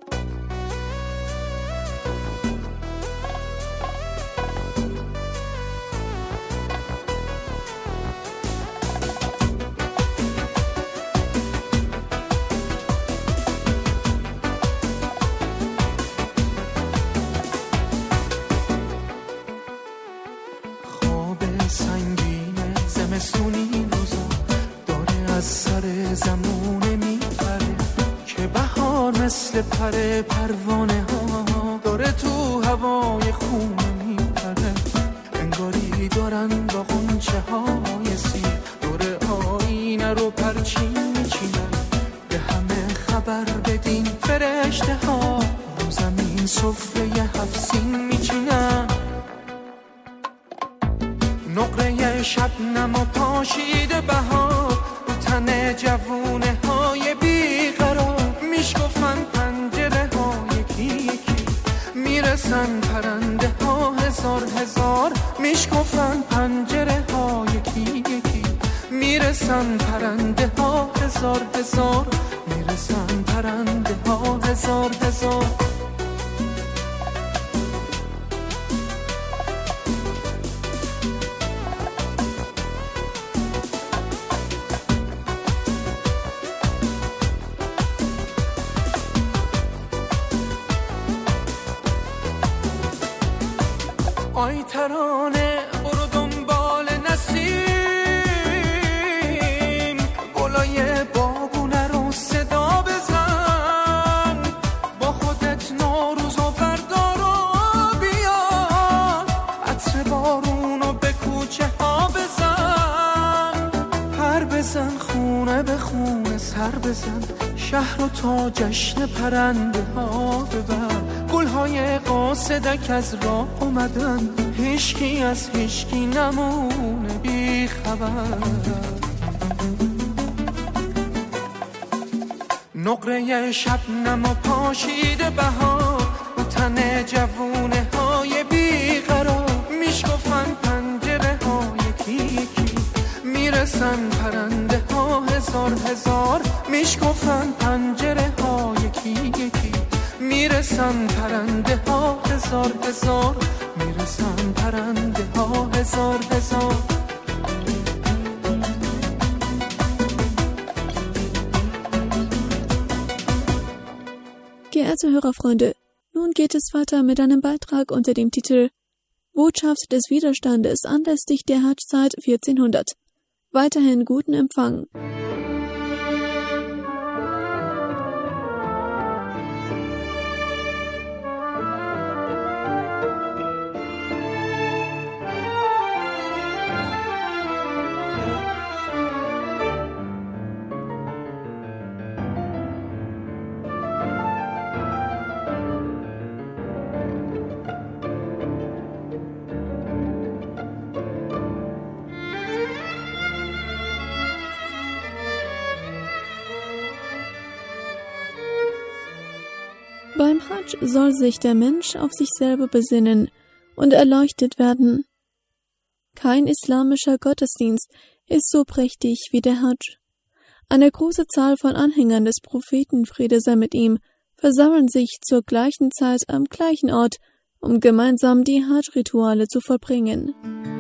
زمستونی روزا داره از سر زمونه میپره که بهار مثل پر پروانه ها داره تو هوای خونه میپره انگاری دارن با غنچه های سیر دور آینه رو پرچین میچینن به همه خبر بدین فرشته ها رو زمین سفره هفسین میچینن نقره شبنم و پاشیده بهار رو تن جوونه های بیقرار میشکفن پنجره ها یکی یکی میرسن پرنده ها هزار هزار میشکفن پنجره ها یکی یکی میرسن پرنده ها هزار هزار میرسن پرنده ها هزار هزار آی ترانه برو دنبال نسیم گلای بابونه رو صدا بزن با خودت نوروز و بردار و بیا عطر بارونو به کوچه ها بزن پر بزن خونه به خونه سر بزن شهر رو تا جشن پرنده ها ببر گلهای قاصدک از راه اومدن هیچکی از هیچکی نمونه بی خبر نقره شبنم و پاشیده بهار و تن جوونه های بیقرار میشکفن پنجره ها یکی یکی میرسن پرنده ها هزار هزار میشکفن پنجره ها یکی یکی میرسن پرنده ها هزار هزار میرسن پرنده ها هزار هزار. Geehrte Hörerfreunde, nun geht es weiter mit einem Beitrag unter dem Titel Botschaft des Widerstandes anlässlich der Hadschzeit vierzehnhundert. Weiterhin guten Empfang. Beim Hadsch soll sich der Mensch auf sich selber besinnen und erleuchtet werden. Kein islamischer Gottesdienst ist so prächtig wie der Hadsch. Eine große Zahl von Anhängern des Propheten, Friede sei mit ihm, versammeln sich zur gleichen Zeit am gleichen Ort, um gemeinsam die Hadsch-Rituale zu vollbringen.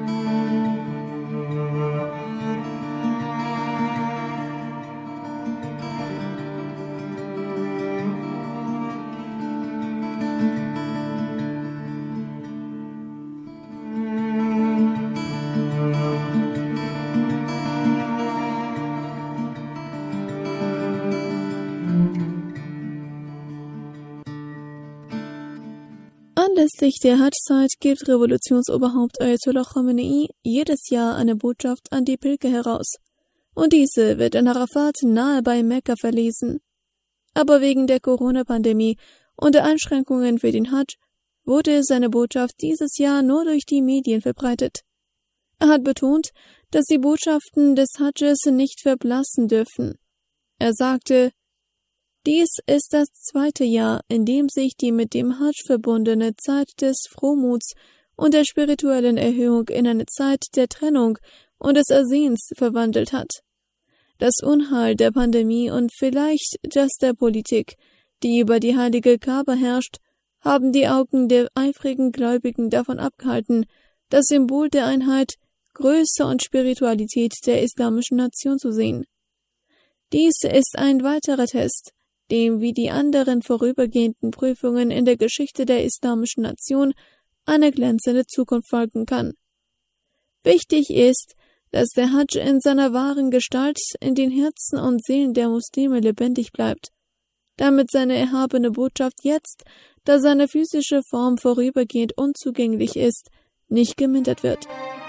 Anlässlich der Hadschzeit gibt Revolutionsoberhaupt Ayatollah Khamenei jedes Jahr eine Botschaft an die Pilger heraus, und diese wird in Arafat nahe bei Mekka verlesen. Aber wegen der Corona-Pandemie und der Einschränkungen für den Hadsch wurde seine Botschaft dieses Jahr nur durch die Medien verbreitet. Er hat betont, dass die Botschaften des Hadsches nicht verblassen dürfen. Er sagte: Dies ist das zweite Jahr, in dem sich die mit dem Hadsch verbundene Zeit des Frohmuts und der spirituellen Erhöhung in eine Zeit der Trennung und des Ersehens verwandelt hat. Das Unheil der Pandemie und vielleicht das der Politik, die über die heilige Kaaba herrscht, haben die Augen der eifrigen Gläubigen davon abgehalten, das Symbol der Einheit, Größe und Spiritualität der islamischen Nation zu sehen. Dies ist ein weiterer Test, dem wie die anderen vorübergehenden Prüfungen in der Geschichte der islamischen Nation eine glänzende Zukunft folgen kann. Wichtig ist, dass der Hadsch in seiner wahren Gestalt in den Herzen und Seelen der Muslime lebendig bleibt, damit seine erhabene Botschaft jetzt, da seine physische Form vorübergehend unzugänglich ist, nicht gemindert wird.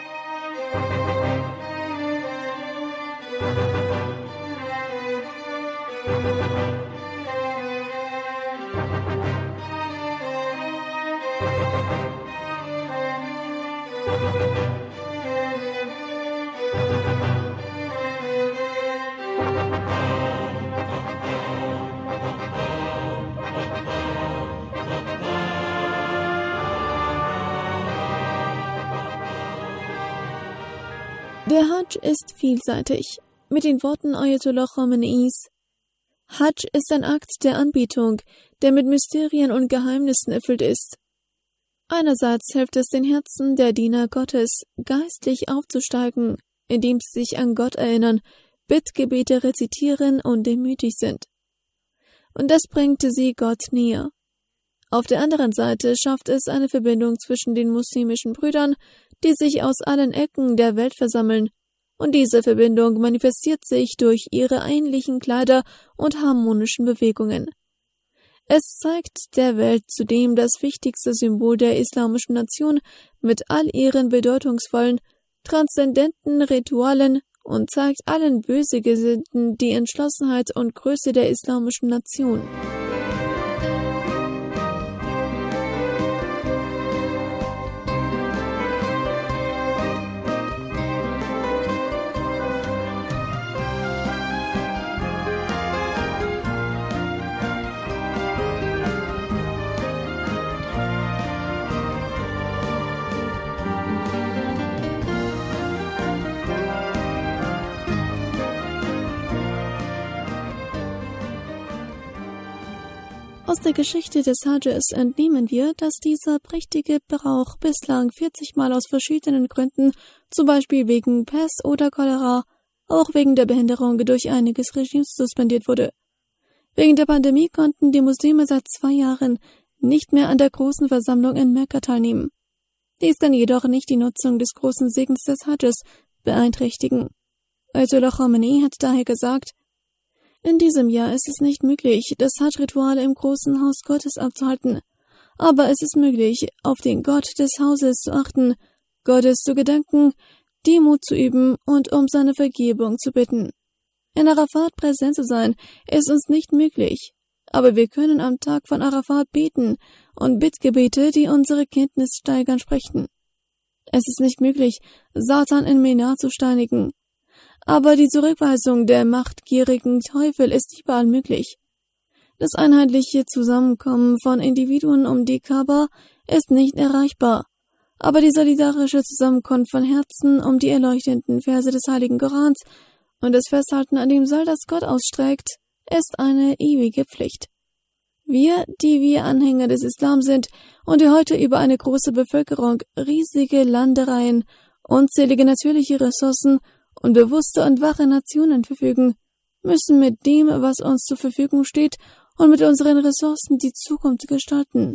Der Hadsch ist vielseitig. Mit den Worten Ayatollah Khameneis: Hadsch ist ein Akt der Anbetung, der mit Mysterien und Geheimnissen erfüllt ist. Einerseits hilft es den Herzen der Diener Gottes, geistlich aufzusteigen, indem sie sich an Gott erinnern, Bittgebete rezitieren und demütig sind. Und das bringt sie Gott näher. Auf der anderen Seite schafft es eine Verbindung zwischen den muslimischen Brüdern, die sich aus allen Ecken der Welt versammeln, und diese Verbindung manifestiert sich durch ihre ähnlichen Kleider und harmonischen Bewegungen. Es zeigt der Welt zudem das wichtigste Symbol der islamischen Nation mit all ihren bedeutungsvollen, transzendenten Ritualen und zeigt allen Bösegesinnten die Entschlossenheit und Größe der islamischen Nation. Aus der Geschichte des Hajjes entnehmen wir, dass dieser prächtige Brauch bislang vierzig Mal aus verschiedenen Gründen, zum Beispiel wegen Pest oder Cholera, auch wegen der Behinderung durch einiges Regimes suspendiert wurde. Wegen der Pandemie konnten die Muslime seit zwei Jahren nicht mehr an der großen Versammlung in Mekka teilnehmen. Dies kann jedoch nicht die Nutzung des großen Segens des Hajjes beeinträchtigen. Ayatollah Khamenei hat daher gesagt, in diesem Jahr ist es nicht möglich, das Hajj-Ritual im großen Haus Gottes abzuhalten, aber es ist möglich, auf den Gott des Hauses zu achten, Gottes zu gedanken, Demut zu üben und um seine Vergebung zu bitten. In Arafat präsent zu sein, ist uns nicht möglich, aber wir können am Tag von Arafat beten und Bittgebete, die unsere Kenntnis steigern, sprechen. Es ist nicht möglich, Satan in Mina zu steinigen, aber die Zurückweisung der machtgierigen Teufel ist überall möglich. Das einheitliche Zusammenkommen von Individuen um die Kaaba ist nicht erreichbar, aber die solidarische Zusammenkunft von Herzen um die erleuchtenden Verse des Heiligen Korans und das Festhalten an dem Seil, das Gott ausstreckt, ist eine ewige Pflicht. Wir, die wir Anhänger des Islam sind und die heute über eine große Bevölkerung, riesige Landereien, unzählige natürliche Ressourcen und bewusste und wache Nationen verfügen, müssen mit dem, was uns zur Verfügung steht, und mit unseren Ressourcen die Zukunft gestalten.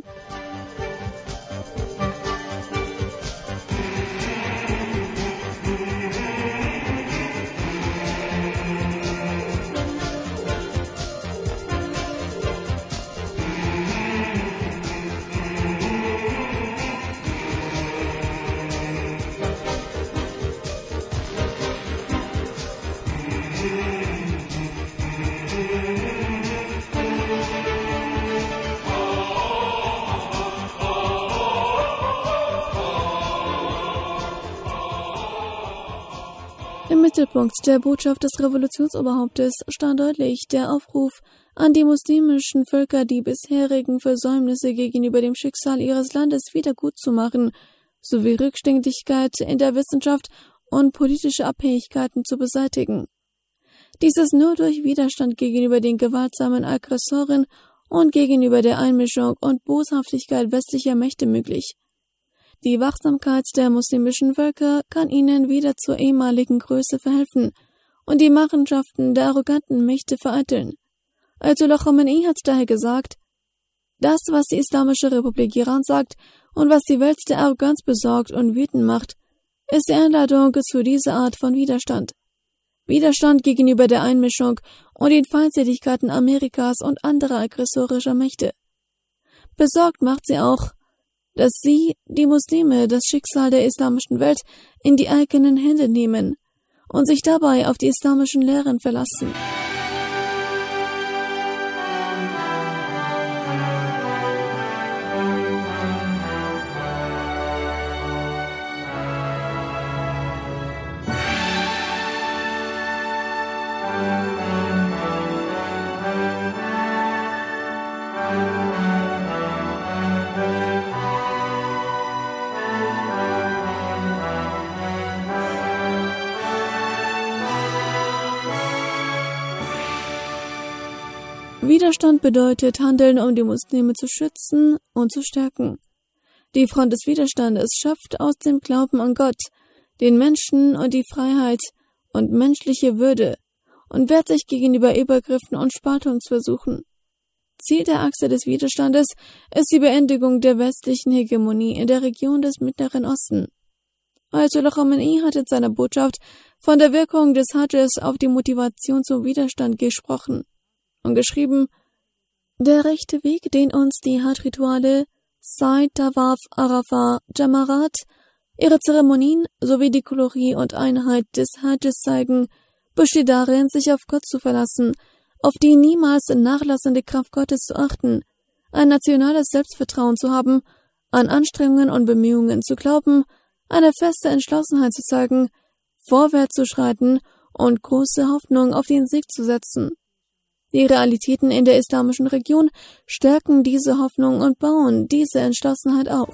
Im Mittelpunkt der Botschaft des Revolutionsoberhauptes stand deutlich der Aufruf an die muslimischen Völker, die bisherigen Versäumnisse gegenüber dem Schicksal ihres Landes wiedergutzumachen, sowie Rückständigkeit in der Wissenschaft und politische Abhängigkeiten zu beseitigen. Dies ist nur durch Widerstand gegenüber den gewaltsamen Aggressoren und gegenüber der Einmischung und Boshaftigkeit westlicher Mächte möglich. Die Wachsamkeit der muslimischen Völker kann ihnen wieder zur ehemaligen Größe verhelfen und die Machenschaften der arroganten Mächte vereiteln. Ayatollah Khamenei hat daher gesagt, das, was die Islamische Republik Iran sagt und was die Welt der Arroganz besorgt und wütend macht, ist die Einladung zu dieser Art von Widerstand. Widerstand gegenüber der Einmischung und den Feindseligkeiten Amerikas und anderer aggressorischer Mächte. Besorgt macht sie auch, dass sie, die Muslime, das Schicksal der islamischen Welt in die eigenen Hände nehmen und sich dabei auf die islamischen Lehren verlassen. Widerstand bedeutet Handeln, um die Muslime zu schützen und zu stärken. Die Front des Widerstandes schöpft aus dem Glauben an Gott, den Menschen und die Freiheit und menschliche Würde und wehrt sich gegenüber Übergriffen und Spaltungsversuchen. Ziel der Achse des Widerstandes ist die Beendigung der westlichen Hegemonie in der Region des Mittleren Osten. Ayatollah Khamenei hat in seiner Botschaft von der Wirkung des Hajjes auf die Motivation zum Widerstand gesprochen und geschrieben, der rechte Weg, den uns die Hajj-Rituale, Sa'i, Tawaf, Arafah, Jamarat, ihre Zeremonien sowie die Kolorie und Einheit des Hajjes zeigen, besteht darin, sich auf Gott zu verlassen, auf die niemals nachlassende Kraft Gottes zu achten, ein nationales Selbstvertrauen zu haben, an Anstrengungen und Bemühungen zu glauben, eine feste Entschlossenheit zu zeigen, vorwärts zu schreiten und große Hoffnung auf den Sieg zu setzen. Die Realitäten in der islamischen Region stärken diese Hoffnung und bauen diese Entschlossenheit auf.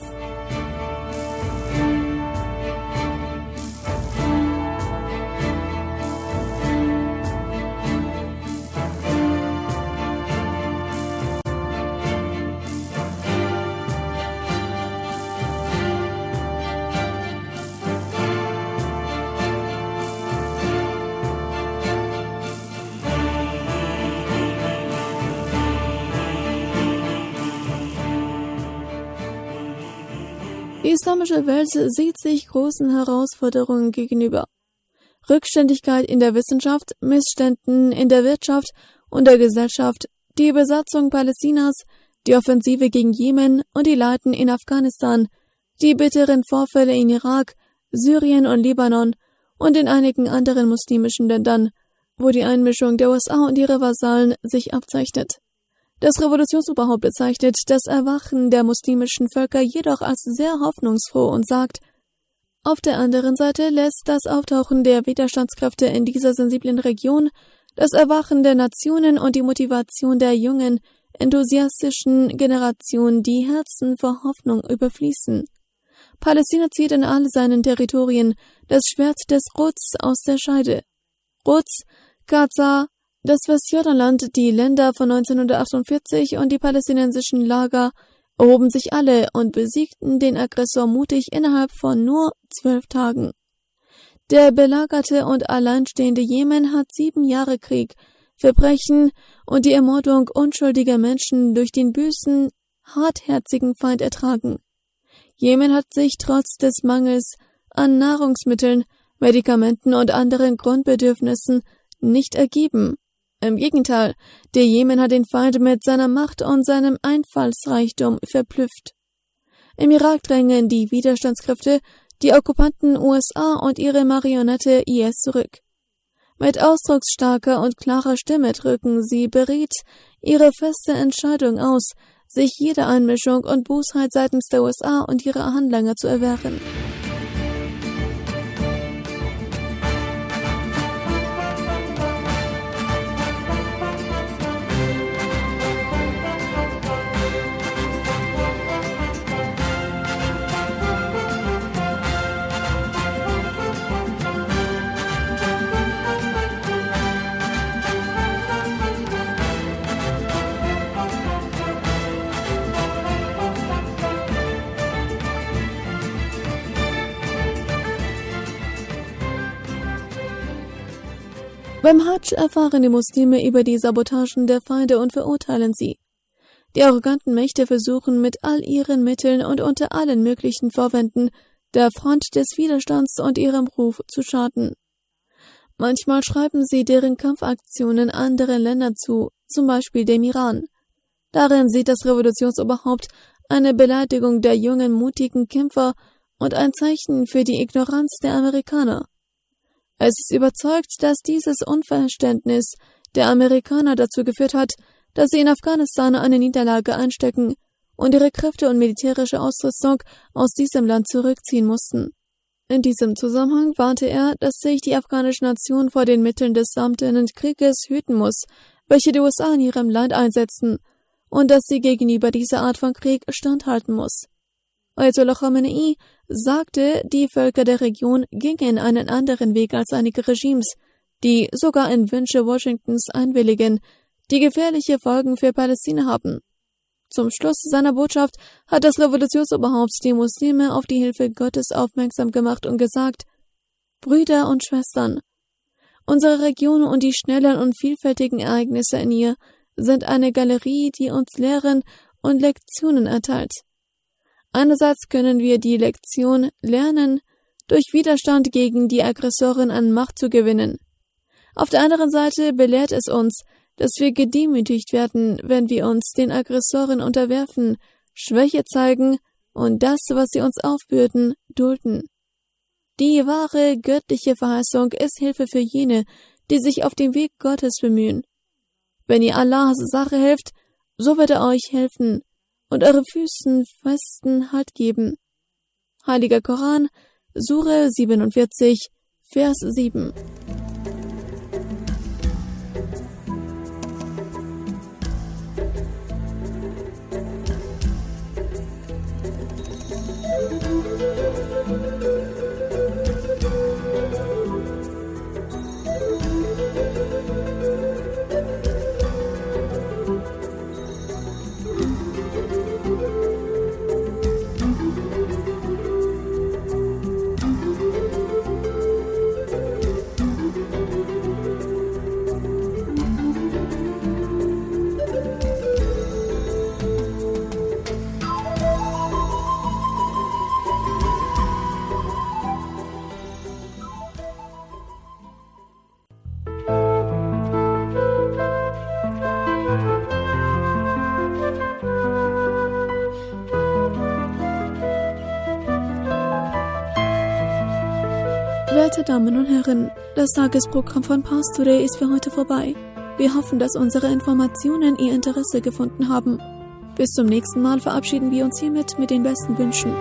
islamische Welt sieht sich großen Herausforderungen gegenüber. Rückständigkeit in der Wissenschaft, Missständen in der Wirtschaft und der Gesellschaft, die Besatzung Palästinas, die Offensive gegen Jemen und die Leiden in Afghanistan, die bitteren Vorfälle in Irak, Syrien und Libanon und in einigen anderen muslimischen Ländern, wo die Einmischung der U S A und ihre Vasallen sich abzeichnet. Das Revolutionsoberhaupt bezeichnet das Erwachen der muslimischen Völker jedoch als sehr hoffnungsfroh und sagt, auf der anderen Seite lässt das Auftauchen der Widerstandskräfte in dieser sensiblen Region, das Erwachen der Nationen und die Motivation der jungen, enthusiastischen Generation die Herzen vor Hoffnung überfließen. Palästina zieht in all seinen Territorien das Schwert des Quds aus der Scheide. Quds, Gaza, das Westjordanland, die Länder von neunzehnhundertachtundvierzig und die palästinensischen Lager erhoben sich alle und besiegten den Aggressor mutig innerhalb von nur zwölf Tagen. Der belagerte und alleinstehende Jemen hat sieben Jahre Krieg, Verbrechen und die Ermordung unschuldiger Menschen durch den bösen, hartherzigen Feind ertragen. Jemen hat sich trotz des Mangels an Nahrungsmitteln, Medikamenten und anderen Grundbedürfnissen nicht ergeben. Im Gegenteil, der Jemen hat den Feind mit seiner Macht und seinem Einfallsreichtum verblüfft. Im Irak drängen die Widerstandskräfte die Okkupanten U S A und ihre Marionette I S zurück. Mit ausdrucksstarker und klarer Stimme drücken sie beredt ihre feste Entscheidung aus, sich jede Einmischung und Bosheit seitens der U S A und ihrer Handlanger zu erwehren. Beim Hadsch erfahren die Muslime über die Sabotagen der Feinde und verurteilen sie. Die arroganten Mächte versuchen mit all ihren Mitteln und unter allen möglichen Vorwänden der Front des Widerstands und ihrem Ruf zu schaden. Manchmal schreiben sie deren Kampfaktionen anderen Ländern zu, zum Beispiel dem Iran. Darin sieht das Revolutionsoberhaupt eine Beleidigung der jungen, mutigen Kämpfer und ein Zeichen für die Ignoranz der Amerikaner. Es ist überzeugt, dass dieses Unverständnis der Amerikaner dazu geführt hat, dass sie in Afghanistan eine Niederlage einstecken und ihre Kräfte und militärische Ausrüstung aus diesem Land zurückziehen mussten. In diesem Zusammenhang warnte er, dass sich die afghanische Nation vor den Mitteln des samtenen Krieges hüten muss, welche die U S A in ihrem Land einsetzen, und dass sie gegenüber dieser Art von Krieg standhalten muss. Ayatollah Khamenei sagte, die Völker der Region gingen einen anderen Weg als einige Regimes, die sogar in Wünsche Washingtons einwilligen, die gefährliche Folgen für Palästina haben. Zum Schluss seiner Botschaft hat das Revolutionsoberhaupt die Muslime auf die Hilfe Gottes aufmerksam gemacht und gesagt: Brüder und Schwestern, unsere Region und die schnellen und vielfältigen Ereignisse in ihr sind eine Galerie, die uns Lehren und Lektionen erteilt. Einerseits können wir die Lektion lernen, durch Widerstand gegen die Aggressoren an Macht zu gewinnen. Auf der anderen Seite belehrt es uns, dass wir gedemütigt werden, wenn wir uns den Aggressoren unterwerfen, Schwäche zeigen und das, was sie uns aufbürden, dulden. Die wahre göttliche Verheißung ist Hilfe für jene, die sich auf dem Weg Gottes bemühen. Wenn ihr Allahs Sache helft, so wird er euch helfen und eure Füßen festen Halt geben. Heiliger Koran, Sure siebenundvierzig, Vers sieben. Werte Damen und Herren, das Tagesprogramm von Pars Today ist für heute vorbei. Wir hoffen, dass unsere Informationen Ihr Interesse gefunden haben. Bis zum nächsten Mal verabschieden wir uns hiermit mit den besten Wünschen.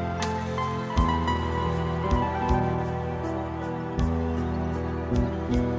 Thank you.